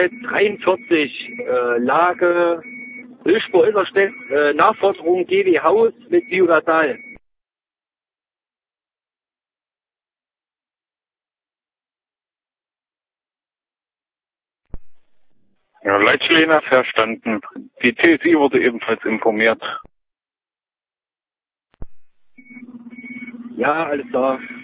43 Lage Wilspur Isserstedt, Nachforderung GW Haus mit Biogasal. Ja, Leitschlehner verstanden. Die TSI wurde ebenfalls informiert. Ja, alles klar.